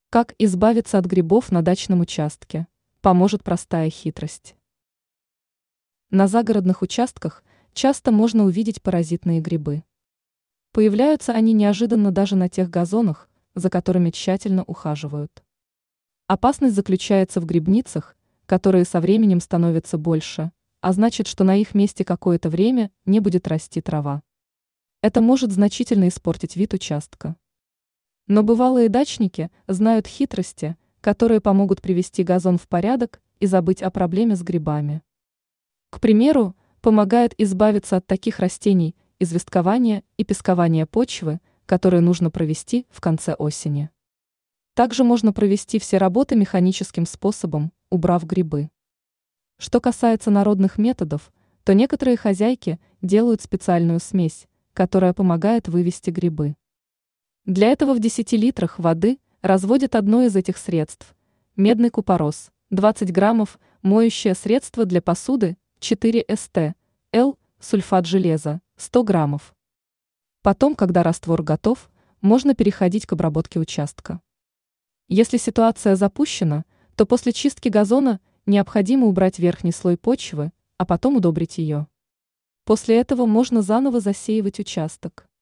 Как избавиться от грибов на дачном участке? Поможет простая хитрость. На загородных участках часто можно увидеть паразитные грибы. Появляются они неожиданно даже на тех газонах, за которыми тщательно ухаживают. Опасность заключается в грибницах, которые со временем становятся больше, а значит, что на их месте какое-то время не будет расти трава. Это может значительно испортить вид участка. Но бывалые дачники знают хитрости, которые помогут привести газон в порядок и забыть о проблеме с грибами. К примеру, помогает избавиться от таких растений известкования и пескования почвы, которые нужно провести в конце осени. Также можно провести все работы механическим способом, убрав грибы. Что касается народных методов, то некоторые хозяйки делают специальную смесь, которая помогает вывести грибы. Для этого в 10 литрах воды разводят одно из этих средств – медный купорос, 20 граммов, моющее средство для посуды, 4 ст, Л, сульфат железа, 100 граммов. Потом, когда раствор готов, можно переходить к обработке участка. Если ситуация запущена, то после чистки газона необходимо убрать верхний слой почвы, а потом удобрить ее. После этого можно заново засеивать участок.